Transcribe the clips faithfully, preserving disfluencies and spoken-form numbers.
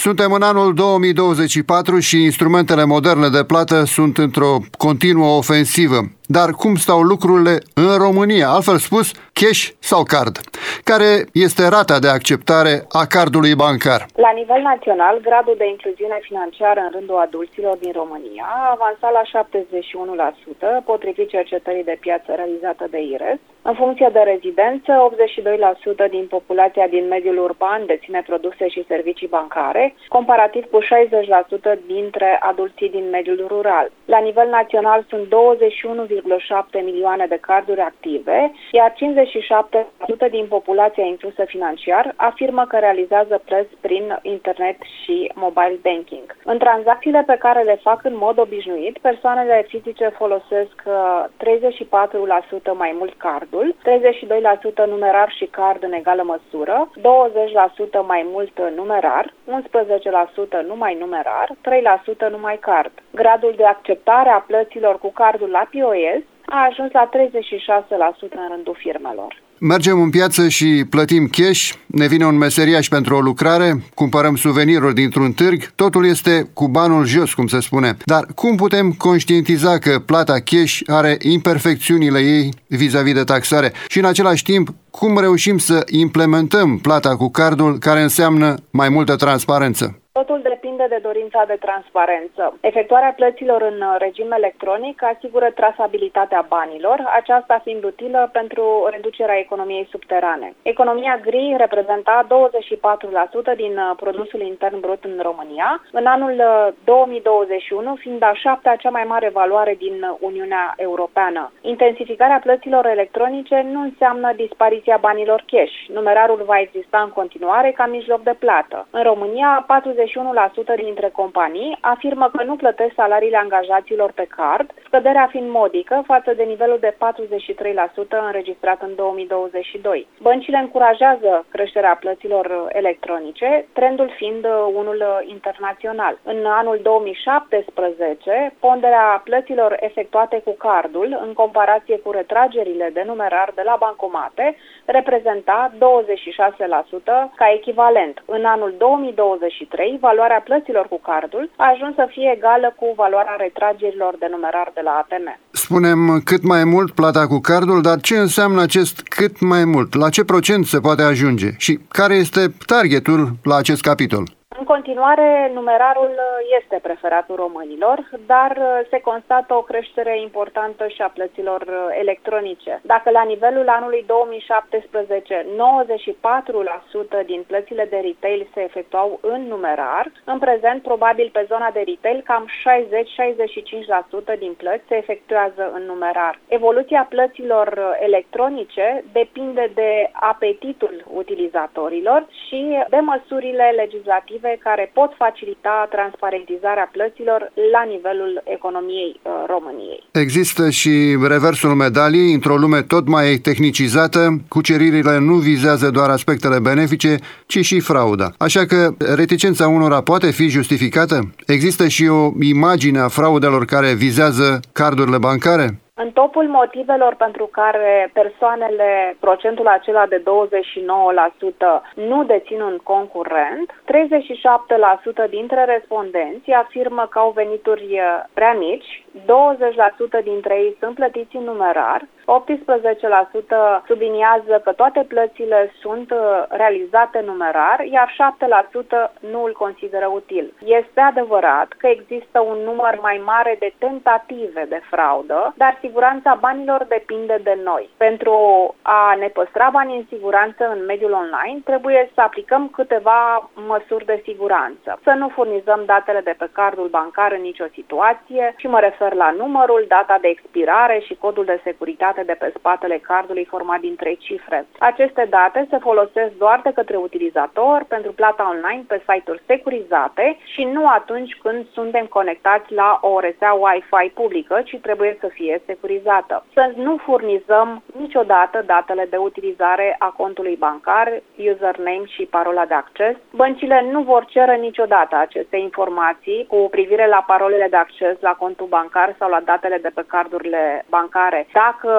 Suntem în anul două mii douăzeci și patru și instrumentele moderne de plată sunt într-o continuă ofensivă. Dar cum stau lucrurile în România? Altfel spus, cash sau card? Care este rata de acceptare a cardului bancar? La nivel național, gradul de incluziune financiară în rândul adulților din România a avansat la șaptezeci și unu la sută, potrivit cercetării de piață realizată de I R E S. În funcție de rezidență, optzeci și doi la sută din populația din mediul urban deține produse și servicii bancare, comparativ cu șaizeci la sută dintre adulții din mediul rural. La nivel național sunt douăzeci și unu virgulă șapte milioane de carduri active, iar cincizeci și șapte la sută din populația inclusă financiar afirmă că realizează plăți prin internet și mobile banking. În tranzacțiile pe care le fac în mod obișnuit, persoanele fizice folosesc treizeci și patru la sută mai mult cardul, treizeci și doi la sută numerar și card în egală măsură, douăzeci la sută mai mult numerar, unsprezece la sută numai numerar, trei la sută numai card. Gradul de acceptare a plăților cu cardul la P O S a ajuns la treizeci și șase la sută în rândul firmelor. Mergem în piață și plătim cash, ne vine un meseriaș pentru o lucrare, cumpărăm suveniruri dintr-un târg, totul este cu banul jos, cum se spune. Dar cum putem conștientiza că plata cash are imperfecțiunile ei vis-a-vis de taxare și în același timp cum reușim să implementăm plata cu cardul, care înseamnă mai multă transparență? Totul depinde de dorința de transparență. Efectuarea plăților în regim electronic asigură trasabilitatea banilor, aceasta fiind utilă pentru reducerea economiei subterane. Economia gri reprezenta douăzeci și patru la sută din produsul intern brut în România, în anul două mii douăzeci și unu fiind a șaptea cea mai mare valoare din Uniunea Europeană. Intensificarea plăților electronice nu înseamnă dispariția banilor cash. Numerarul va exista în continuare ca mijloc de plată. În România, patruzeci și unu la sută dintre companii afirmă că nu plătesc salariile angajaților pe card, scăderea fiind modică față de nivelul de patruzeci și trei la sută înregistrat în două mii douăzeci și doi. Băncile încurajează creșterea plăților electronice, trendul fiind unul internațional. În anul două mii șaptesprezece, ponderea plăților efectuate cu cardul, în comparație cu retragerile de numerar de la bancomate, reprezenta douăzeci și șase la sută ca echivalent. În anul două mii douăzeci și trei, valoarea plăților cu cardul a ajuns să fie egală cu valoarea retragerilor de numerar de la A T M. Spunem cât mai mult plata cu cardul, dar ce înseamnă acest cât mai mult? La ce procent se poate ajunge? Și care este targetul la acest capitol? În continuare, numerarul este preferatul românilor, dar se constată o creștere importantă și a plăților electronice. Dacă la nivelul anului două mii șaptesprezece nouăzeci și patru la sută din plățile de retail se efectuau în numerar, în prezent, probabil pe zona de retail, cam șaizeci - șaizeci și cinci la sută din plăți se efectuează în numerar. Evoluția plăților electronice depinde de apetitul utilizatorilor și de măsurile legislative care pot facilita transparentizarea plăților la nivelul economiei uh, României. Există și reversul medaliei, într-o lume tot mai tehnicizată, cuceririle nu vizează doar aspectele benefice, ci și frauda. Așa că reticența unora poate fi justificată? Există și o imagine a fraudelor care vizează cardurile bancare? În topul motivelor pentru care persoanele, procentul acela de douăzeci și nouă la sută, nu dețin un concurent, treizeci și șapte la sută dintre respondenți afirmă că au venituri prea mici, douăzeci la sută dintre ei sunt plătiți în numerar, optsprezece la sută subliniază că toate plățile sunt realizate numerar, iar șapte la sută nu îl consideră util. Este adevărat că există un număr mai mare de tentative de fraudă, dar siguranța banilor depinde de noi. Pentru a ne păstra banii în siguranță în mediul online, trebuie să aplicăm câteva măsuri de siguranță. Să nu furnizăm datele de pe cardul bancar în nicio situație și mă refer la numărul, data de expirare și codul de securitate de pe spatele cardului format din trei cifre. Aceste date se folosesc doar de către utilizator pentru plata online pe site-uri securizate și nu atunci când suntem conectați la o rețea Wi-Fi publică, ci trebuie să fie securizată. Să nu furnizăm niciodată datele de utilizare a contului bancar, username și parola de acces. Băncile nu vor cere niciodată aceste informații cu privire la parolele de acces la contul bancar sau la datele de pe cardurile bancare. Dacă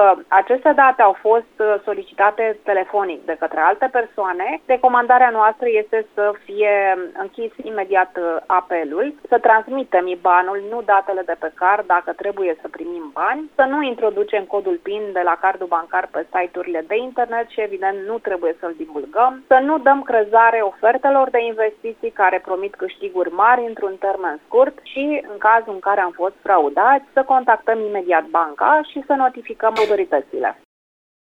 Dacă aceste date au fost solicitate telefonic de către alte persoane, recomandarea noastră este să fie închis imediat apelul, să transmitem I B A N-ul, nu datele de pe card, dacă trebuie să primim bani, să nu introducem codul PIN de la cardul bancar pe site-urile de internet și evident nu trebuie să-l divulgăm, să nu dăm crezare ofertelor de investiții care promit câștiguri mari într-un termen scurt și, în cazul în care am fost fraudați, să contactăm imediat banca și să notificăm autoritățile.